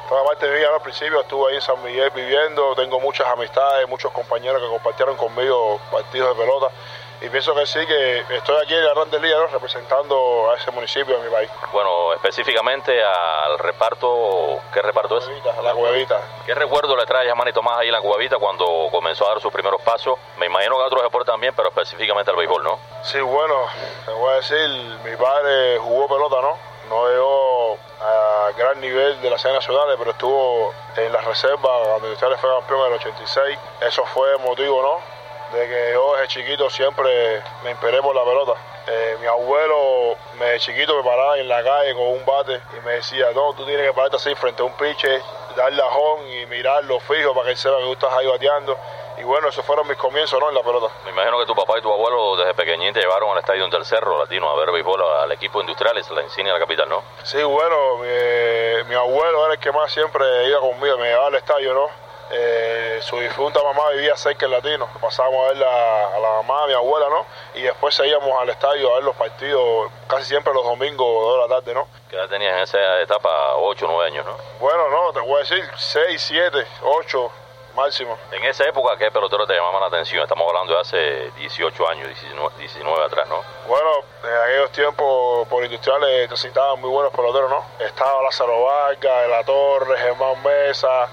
toda parte de mi vida, ¿no? Al principio estuve ahí en San Miguel viviendo, tengo muchas amistades, muchos compañeros que compartieron conmigo partidos de pelota. Y pienso que sí, que estoy aquí en la Grandes Ligas, ¿no? Representando a ese municipio de mi país. Bueno, específicamente al reparto, ¿qué reparto es? La Cuevita. ¿Qué recuerdo le trae a Manny Tomás ahí en la Cuevita cuando comenzó a dar sus primeros pasos? Me imagino que a otros deportes también, pero específicamente al béisbol, ¿no? Sí, bueno, te voy a decir, mi padre jugó pelota, ¿no? No llegó a gran nivel de las series nacionales, pero estuvo en las reservas cuando Industriales fue campeón en el 86. Eso fue motivo, ¿no? De que yo desde chiquito siempre me imperé por la pelota. Mi abuelo de chiquito me paraba en la calle con un bate y me decía, no, tú tienes que pararte así frente a un pitcher, darle ajón y mirarlo fijo para que él sepa que tú estás ahí bateando. Y bueno, esos fueron mis comienzos, ¿no? En la pelota. Me imagino que tu papá y tu abuelo desde pequeñín te llevaron al estadio del Cerro Latino a ver béisbol al equipo Industriales, la insignia de la capital, ¿no? Sí, bueno, mi abuelo era el que más siempre iba conmigo, me llevaba al estadio, ¿no? Su difunta mamá vivía cerca del Latino. Pasábamos a ver a la mamá, a mi abuela, ¿no? Y después seguíamos al estadio a ver los partidos, casi siempre los domingos, 2 de la tarde, ¿no? ¿Qué edad tenías en esa etapa? 8 o 9 años, ¿no? Bueno, no, te voy a decir 6, 7, 8 máximo. En esa época, ¿qué pelotero te llamaba la atención? Estamos hablando de hace 18 años, 19 atrás, ¿no? Bueno, en aquellos tiempos por Industriales transitaban muy buenos peloteros, ¿no? Estaba Lázaro Vargas, De la Torre, Germán Mesa,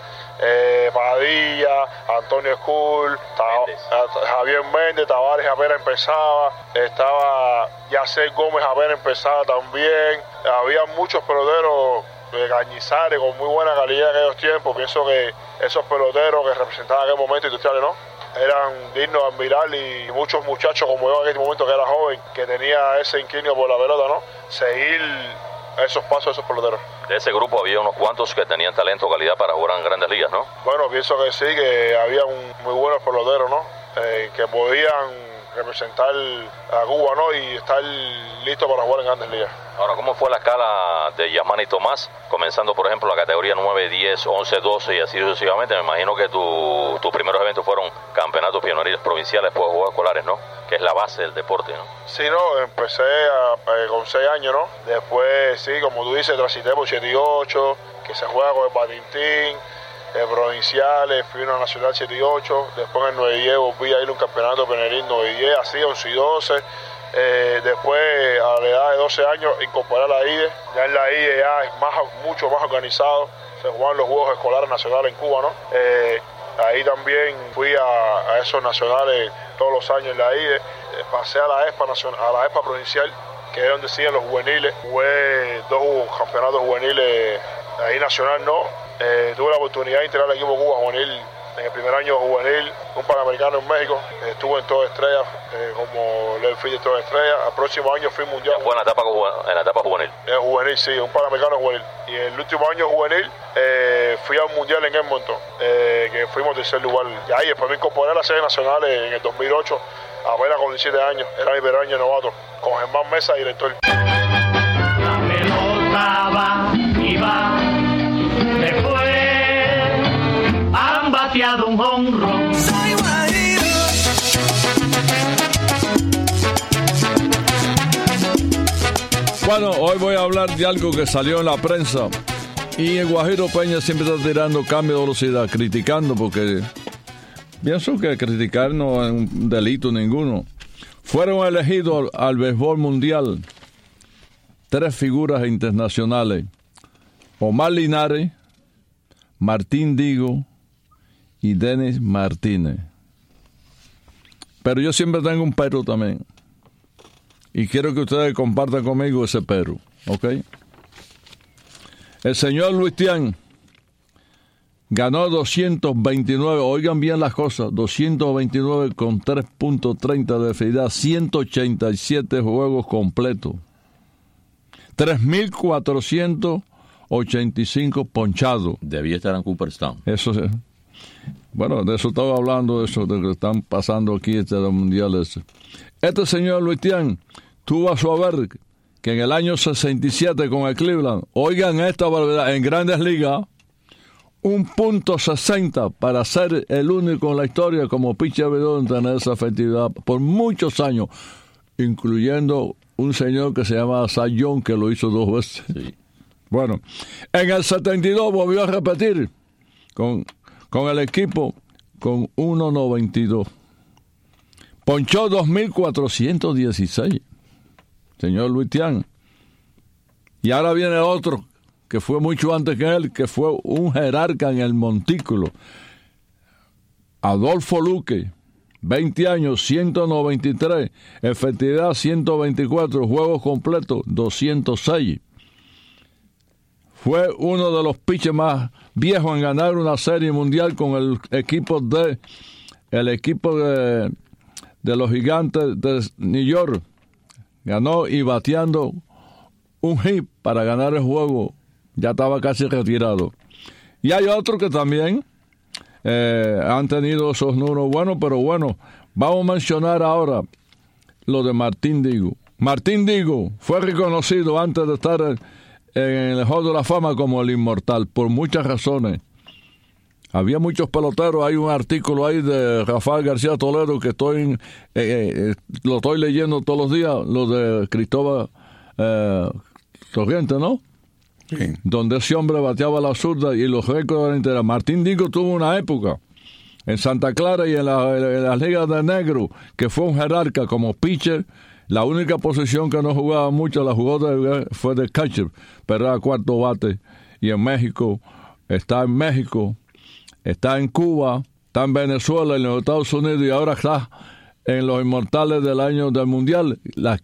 Padilla, Antonio Escul, Javier Méndez, Tavares apenas empezaba, estaba Yacer Gómez apenas empezaba también. Había muchos peloteros de Cañizares con muy buena calidad en aquellos tiempos. Pienso que esos peloteros que representaban en aquel momento Industriales, ¿no? Eran dignos de admirar, y muchos muchachos como yo en aquel momento que era joven, que tenía ese inquilio por la pelota, ¿no? Seguir esos pasos de esos peloteros. De ese grupo había unos cuantos que tenían talento, calidad para jugar en Grandes Ligas, ¿no? Bueno, pienso que sí, que había muy buenos peloteros, ¿no? Que podían representar a Cuba, ¿no? Y estar listos para jugar en Grandes Ligas. Ahora, ¿cómo fue la escala de Yasmani Tomás? Comenzando, por ejemplo, la categoría 9, 10, 11, 12 y así sucesivamente. Me imagino que tus primeros eventos fueron campeonatos pioneriles provinciales, después juegos escolares, ¿no? Que es la base del deporte, ¿no? Sí, no, empecé con 6 años, ¿no? Después, sí, como tú dices, transité por 7 y 8, que se juega con el Batintín, provinciales, fui a una nacional 7 y 8, después en el 9 y 10 volví a ir a un campeonato penalín 9 y 10, así 11 y 12. Después, a la edad de 12 años, incorporé a la IDE. Ya en la IDE ya es mucho más organizado, se juegan los Juegos Escolares Nacionales en Cuba, ¿no? Ahí también fui a esos nacionales todos los años en la IDE. Pasé a la ESPA provincial, que es donde siguen los juveniles. Jugué 2 campeonatos juveniles ahí nacional, ¿no? Tuve la oportunidad de integrar al equipo Cuba juvenil en el primer año juvenil, un Panamericano en México. Estuve en Todas Estrellas, como Leo Field de Todas Estrellas. Al próximo año fui mundial. ¿Fue en la etapa juvenil? Juvenil, sí, un Panamericano juvenil. Y el último año juvenil fui a un mundial en Edmonton, que fuimos tercer lugar. Y ahí después me incorporé a las series nacionales en el 2008, apenas con 17 años. Era mi primer año de novato, con Germán Mesa, director. La pelota va y va, después han bateado un jonrón. Bueno, hoy voy a hablar de algo que salió en la prensa. Y el Guajiro Peña siempre está tirando cambio de velocidad, criticando, porque pienso que criticar no es un delito ninguno. Fueron elegidos al béisbol mundial 3 figuras internacionales: Omar Linares, Martín Digo y Denis Martínez. Pero yo siempre tengo un pero también, y quiero que ustedes compartan conmigo ese pero, ¿ok? El señor Luis Tiant ganó 229, oigan bien las cosas, 229 con 3.30 de efectividad, 187 juegos completos, 3.485 ponchados. Debía estar en Cooperstown. Eso es. Bueno, de eso estaba hablando, de eso de que están pasando aquí los mundiales. Este señor Luis Tiant tuvo a su haber que en el año 67 con el Cleveland, oigan esta barbaridad, en Grandes Ligas, 1.60 para ser el único en la historia como pitcher abridor en tener esa efectividad por muchos años, incluyendo un señor que se llama Cy Young, que lo hizo 2 veces. Sí. Bueno, en el 72 volvió a repetir con el equipo con 1.92. Ponchó 2.416, señor Luis Tiant. Y ahora viene otro que fue mucho antes que él, que fue un jerarca en el montículo. Adolfo Luque, 20 años, 193, efectividad 124, juegos completos 206. Fue uno de los pitchers más viejos en ganar una serie mundial con el equipo de los Gigantes de New York. Ganó y bateando un hit para ganar el juego. Ya estaba casi retirado. Y hay otros que también han tenido esos números buenos, pero bueno, vamos a mencionar ahora lo de Martín Digo. Martín Digo fue reconocido antes de estar en el Hall de la Fama como el inmortal, por muchas razones. Había muchos peloteros, hay un artículo ahí de Rafael García Toledo que lo estoy leyendo todos los días, lo de Cristóbal Torriente, ¿no? Sí. Donde ese hombre bateaba la zurda y los récords eran enteros. Martín Digo tuvo una época en Santa Clara y en las ligas de negro que fue un jerarca como pitcher. La única posición que no jugaba mucho la jugó fue de catcher, pero era cuarto bate. Y en México, está en Cuba, está en Venezuela, en los Estados Unidos y ahora está en los inmortales del año del Mundial. Las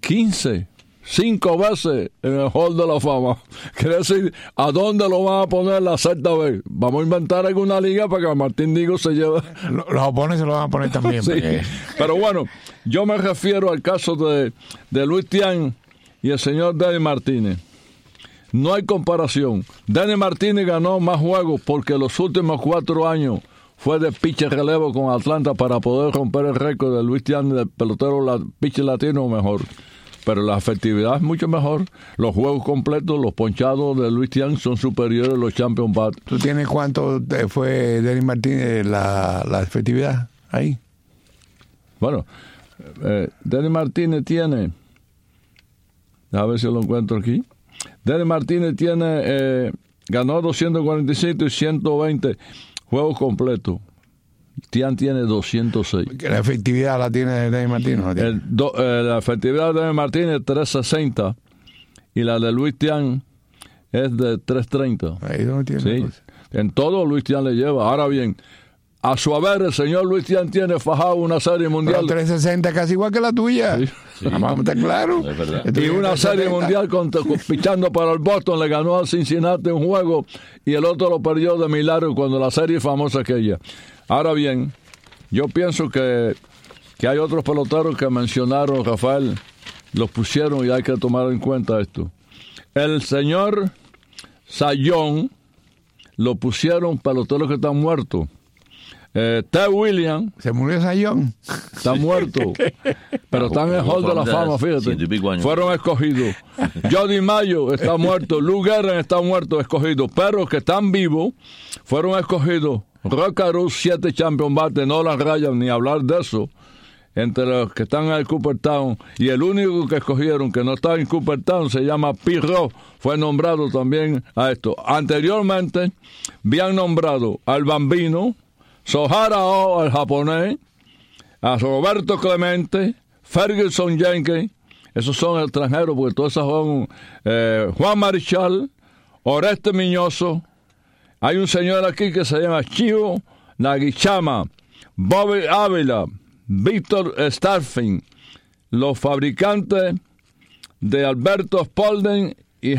5 veces en el Hall de la Fama. Quiere decir, ¿a dónde lo van a poner la sexta vez? Vamos a inventar alguna liga para que Martín Digo se lleve. Los oponentes se lo van a poner también. Sí. Porque... Pero bueno, yo me refiero al caso de Luis Tiant y el señor Denny Martínez. No hay comparación. Denny Martínez ganó más juegos porque los últimos 4 años fue de pitcher relevo con Atlanta para poder romper el récord de Luis Tiant del pelotero pitcher latino mejor. Pero la efectividad es mucho mejor. Los juegos completos, los ponchados de Luis Tiant son superiores a los Champion Bat. ¿Tú tienes cuánto fue Denny Martínez la efectividad ahí? Bueno, Denny Martínez tiene... A ver si lo encuentro aquí. Denny Martínez ganó 245 y 120 juegos completos. Tiant tiene 206. La efectividad la tiene Denny Martínez, ¿no tiene? La efectividad de Denny Martínez es 360 y la de Luis Tiant es de 330. Ahí no tiene. Sí. En todo Luis Tiant le lleva. Ahora bien, a su haber el señor Luis Tiant tiene fajado una serie mundial. Pero 360 casi igual que la tuya. Sí. Vamos a estar claro. Es verdad. Y una serie mundial pichando para el Boston, le ganó al Cincinnati un juego y el otro lo perdió de milagro cuando la serie famosa aquella. Ahora bien, yo pienso que hay otros peloteros que mencionaron, Rafael, los pusieron y hay que tomar en cuenta esto. El señor Sayón lo pusieron peloteros que están muertos. Ted Williams se murió Sayón, está muerto, pero están en el Hall de la Fama, fíjate. Fueron escogidos. Jody Mayo está muerto, Lou Gehrig está muerto, escogido. Pero que están vivos fueron escogidos. Roy Caruth, 7 Champion Bates, no las rayas ni hablar de eso. Entre los que están en el Cooperstown, y el único que escogieron que no está en Cooperstown se llama Pete Rose, fue nombrado también a esto. Anteriormente habían nombrado al Bambino, Sohara O, el japonés, a Roberto Clemente, Ferguson Jenkins, esos son extranjeros porque todos esos son Juan Marichal, Oreste Miñoso. Hay un señor aquí que se llama Chivo Nagichama, Bobby Ávila, Víctor Starfing, los fabricantes de Alberto Spalding y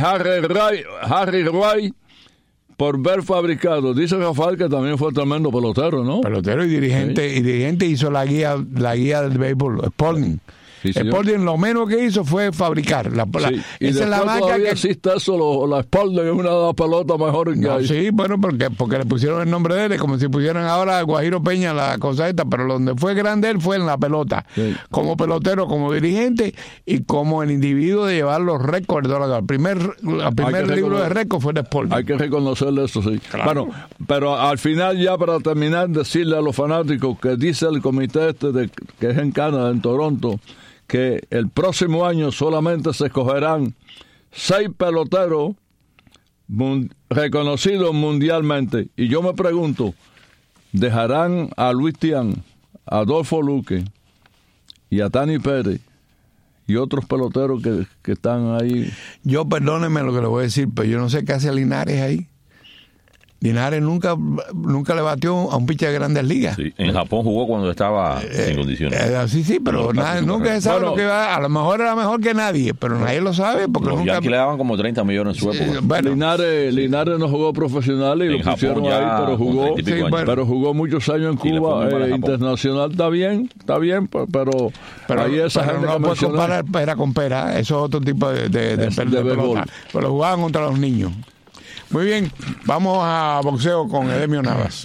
Harry Wright por ver fabricado. Dice Rafael que también fue tremendo pelotero, ¿no? Pelotero y dirigente, sí. Y dirigente hizo la guía del béisbol, Spalding. Sí, Spalding lo menos que hizo fue fabricar. Sí. Y esa es la marca que existe eso, la Spalding es una de las pelotas mejores que hay. Sí, bueno, porque le pusieron el nombre de él, como si pusieran ahora a Guajiro Peña la cosa esta, pero donde fue grande él fue en la pelota. Sí. Como pelotero, como dirigente y como el individuo de llevar los récords. El primer libro de récords fue de Spalding. Hay que reconocerle eso, sí. Claro. Bueno, pero al final, ya para terminar, decirle a los fanáticos que dice el comité que es en Canadá, en Toronto, que el próximo año solamente se escogerán 6 peloteros reconocidos mundialmente. Y yo me pregunto, ¿dejarán a Luis Tian, a Adolfo Luque y a Tani Pérez y otros peloteros que están ahí? Yo, perdónenme lo que le voy a decir, pero yo no sé qué hace Linares ahí. Linares nunca le batió a un pitcher de Grandes Ligas. Sí, en Japón jugó cuando estaba en condiciones. Sí, pero nunca se sabe Bueno, lo que va. A lo mejor era mejor que nadie, pero nadie lo sabe porque Los nunca. Yankees le daban como 30 millones en su época. Bueno, Linares no jugó profesional y En lo pusieron Japón ya ahí, pero con jugó, 30 y pico años. pero jugó muchos años en Y le fue Cuba. muy mal en Japón. Internacional está bien, pero ahí esa gente no que puedes mencioné, comparar pera con pera. Eso es otro tipo de pelota. béisbol. Pero jugaban contra los niños. Muy bien, vamos a boxeo con Edemio Navas.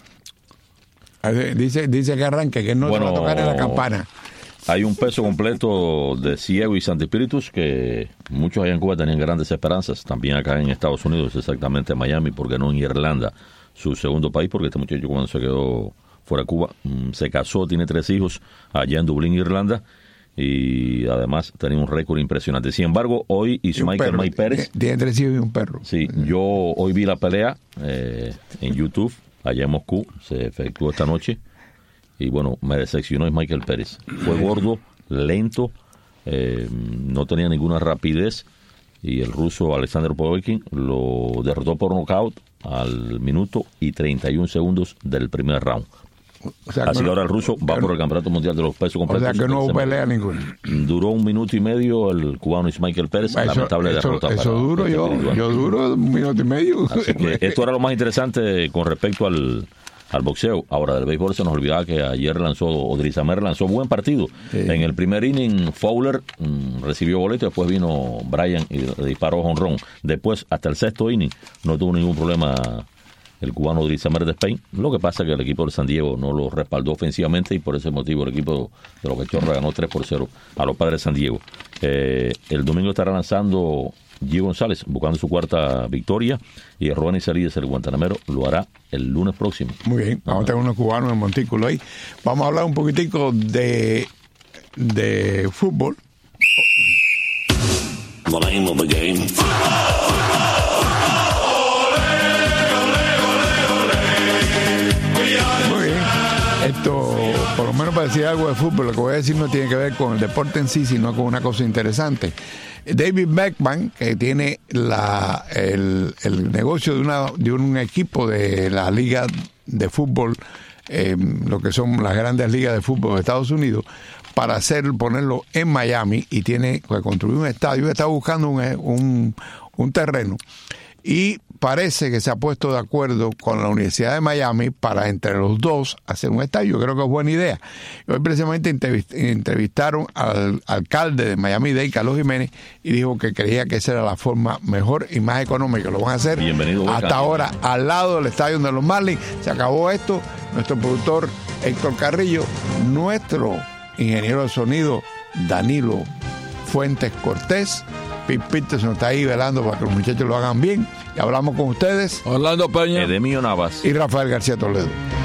Dice que arranque, que no se va a tocar en la campana. Hay un peso completo de Ciego y Santi Espíritus que muchos allá en Cuba tenían grandes esperanzas. También acá en Estados Unidos, exactamente en Miami, porque no en Irlanda, su segundo país, porque este muchacho cuando se quedó fuera de Cuba se casó, tiene 3 hijos allá en Dublín, Irlanda, y además tenía un récord impresionante. Sin embargo, hoy Ismael May Pérez... Tiene 3 hijos y un perro. Sí, yo hoy vi la pelea en YouTube, allá en Moscú, se efectuó esta noche, y bueno, me decepcionó Ismael Pérez. Fue gordo, lento, no tenía ninguna rapidez, y el ruso Alexander Povetkin lo derrotó por nocaut al minuto y 31 segundos del primer round. O sea, Así que ahora el ruso va por el campeonato mundial de los pesos o completos. sea que no hubo pelea ninguna. Duró 1 minuto y medio el cubano Ismael Pérez, lamentable derrota. Eso duro yo duro 1 minuto y medio. Así que esto era lo más interesante con respecto al boxeo. Ahora, del béisbol se nos olvidaba que ayer Odrizamer lanzó buen partido. Sí. En el primer inning, Fowler recibió boleto, después vino Bryan y disparó jonrón. Después, hasta el 6º inning, no tuvo ningún problema el cubano Odrizamer de Spain. Lo que pasa es que el equipo de San Diego no lo respaldó ofensivamente y por ese motivo el equipo de los Cachorros ganó 3-0 a los Padres de San Diego. El domingo estará lanzando Gio González buscando su 4ª victoria y Roani Cerillas, el guantanamero, lo hará el lunes próximo. Muy bien, vamos a tener unos cubanos en Montículo ahí. Vamos a hablar un poquitico de fútbol. The name of the game. Muy bien. Esto, por lo menos para decir algo de fútbol, lo que voy a decir no tiene que ver con el deporte en sí, sino con una cosa interesante. David Beckham, que tiene el negocio de un equipo de la liga de fútbol, lo que son las grandes ligas de fútbol de Estados Unidos, para ponerlo en Miami, y tiene que construir un estadio. Está buscando un terreno, y parece que se ha puesto de acuerdo con la Universidad de Miami para entre los dos hacer un estadio. Creo que es buena idea. Hoy precisamente entrevistaron al alcalde de Miami-Dade, Carlos Jiménez, y dijo que creía que esa era la forma mejor y más económica. Lo van a hacer. Bienvenido, hasta ahora al lado del estadio de los Marlins. Se acabó esto. Nuestro productor Héctor Carrillo, nuestro ingeniero de sonido Danilo Fuentes Cortés, Pete Peterson está ahí velando para que los muchachos lo hagan bien. Y hablamos con ustedes, Orlando Peña, Edemio Navas y Rafael García Toledo.